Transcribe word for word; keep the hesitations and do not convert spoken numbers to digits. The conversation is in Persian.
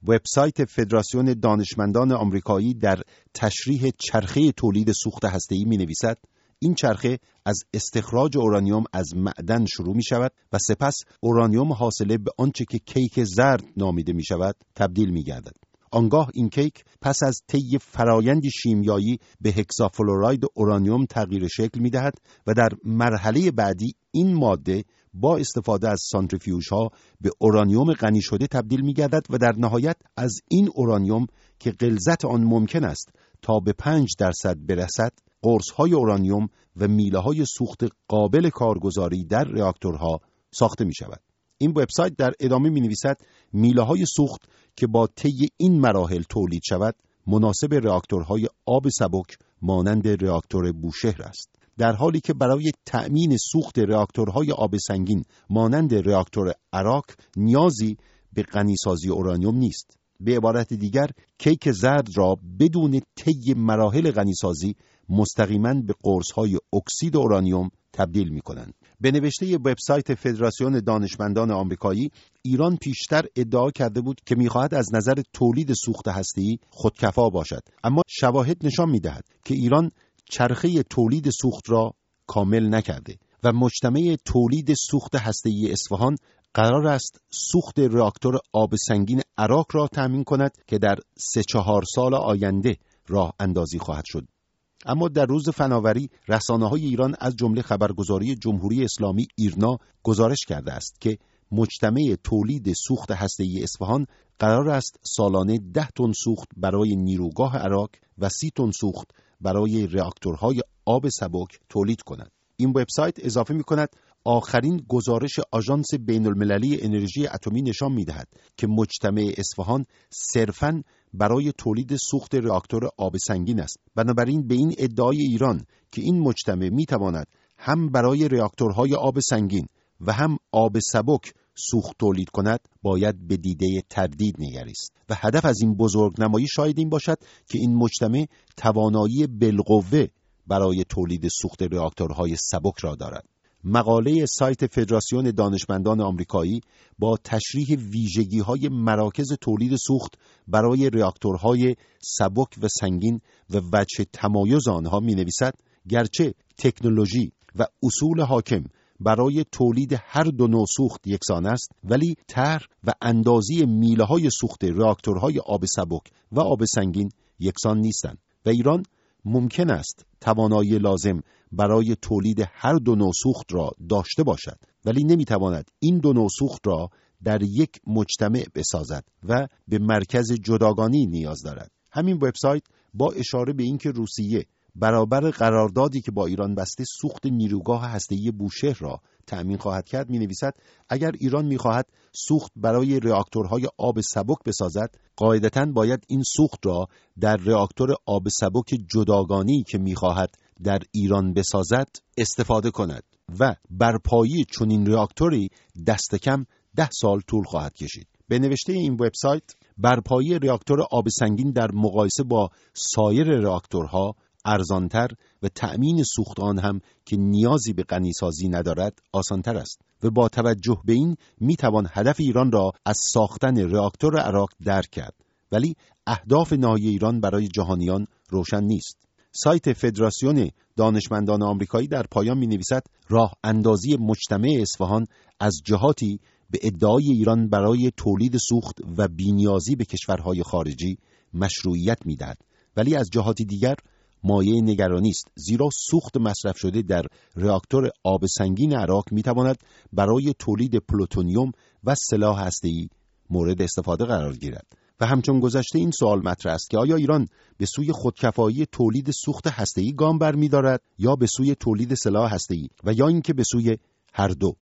وبسایت فدراسیون دانشمندان آمریکایی در تشریح چرخه تولید سوخت هسته‌ای می‌نویسد این چرخه از استخراج اورانیوم از معدن شروع می شود و سپس اورانیوم حاصله به آنچه که کیک زرد نامیده می شود تبدیل می گردد. آنگاه این کیک پس از طی فرایندی شیمیایی به هکسافلوراید اورانیوم تغییر شکل می دهد و در مرحله بعدی این ماده با استفاده از سانتریفیوژها به اورانیوم غنی شده تبدیل می گردد و در نهایت از این اورانیوم که غلظت آن ممکن است تا به پنج درصد برسد، قرص‌های اورانیوم و میله‌های سوخت قابل کارگزاری در راکتورها ساخته می‌شود. این وبسایت در ادامه می‌نویسد میله‌های سوخت که با طی این مراحل تولید شود مناسب راکتورهای آب سبک مانند راکتور بوشهر است، در حالی که برای تأمین سوخت راکتورهای آب سنگین مانند راکتور اراک نیازی به غنیسازی اورانیوم نیست. به عبارت دیگر کیک زرد را بدون طی مراحل غنیسازی مستقیما به قرص‌های اکسید اورانیوم تبدیل می‌کنند. به نوشته وبسایت فدراسیون دانشمندان آمریکایی، ایران پیشتر ادعا کرده بود که می‌خواهد از نظر تولید سوخت هسته‌ای خودکفا باشد، اما شواهد نشان می‌دهد که ایران چرخه تولید سوخت را کامل نکرده و مجتمع تولید سوخت هسته‌ای اصفهان قرار است سوخت راکتور آب سنگین اراک را تامین کند که در سه چهار سال آینده راه اندازی خواهد شد. اما در روز فناوری رسانه‌های ایران از جمله خبرگزاری جمهوری اسلامی ایرنا گزارش کرده است که مجتمع تولید سوخت هسته‌ای اصفهان قرار است سالانه ده تن سوخت برای نیروگاه اراک و سی تن سوخت برای راکتورهای آب سبک تولید کند. این وبسایت اضافه می‌کند آخرین گزارش آژانس بین‌المللی انرژی اتمی نشان می‌دهد که مجتمع اصفهان صرفاً برای تولید سوخت راکتور آب سنگین است. بنابراین به این ادعای ایران که این مجتمع می‌تواند هم برای راکتورهای آب سنگین و هم آب سبک سوخت تولید کند باید به دیده تردید نگریست و هدف از این بزرگنمایی شاید این باشد که این مجتمع توانایی بالقوه برای تولید سوخت راکتورهای سبک را دارد. مقاله سایت فدراسیون دانشمندان آمریکایی با تشریح ویژگی‌های مراکز تولید سوخت برای راکتورهای سبک و سنگین و وجه تمایز آنها می‌نویسد گرچه تکنولوژی و اصول حاکم برای تولید هر دو نوع سوخت یکسان است، ولی طرح و اندازی میله‌های سوخت راکتورهای آب سبک و آب سنگین یکسان نیستند و ایران ممکن است توانایی لازم برای تولید هر دو نوع سوخت را داشته باشد، ولی نمیتواند این دو نوع سوخت را در یک مجتمع بسازد و به مرکز جداگانه نیاز دارد. همین وبسایت با اشاره به اینکه روسیه برابر قراردادی که با ایران بسته سوخت نیروگاه هسته‌ای بوشهر را تأمین خواهد کرد می‌نویسد اگر ایران می‌خواهد سوخت برای راکتورهای آب سبک بسازد، قاعدتاً باید این سوخت را در راکتور آب سبک جداگانه‌ای که می‌خواهد در ایران بسازد استفاده کند و برپایی چنین راکتوری دست کم ده سال طول خواهد کشید. به نوشته این وبسایت برپایی راکتور آب سنگین در مقایسه با سایر راکتورها ارزانتر و تأمین سوخت آن هم که نیازی به غنیسازی ندارد آسانتر است و با توجه به این میتوان هدف ایران را از ساختن راکتور اراک درک کرد، ولی اهداف نهایی ایران برای جهانیان روشن نیست. سایت فدراسیون دانشمندان آمریکایی در پایان می‌نویسد راه اندازی مجتمع اصفهان از جهاتی به ادعای ایران برای تولید سوخت و بی‌نیازی به کشورهای خارجی مشروعیت می‌دهد، ولی از جهاتی دیگر مایه نگرانی است، زیرا سوخت مصرف شده در راکتور آب سنگین اراک می‌تواند برای تولید پلوتونیوم و سلاح هسته‌ای مورد استفاده قرار گیرد و همچون گذشته این سوال مطرح است که آیا ایران به سوی خودکفایی تولید سوخت هسته‌ای گام برمی‌دارد یا به سوی تولید سلاح هسته‌ای و یا اینکه به سوی هر دو.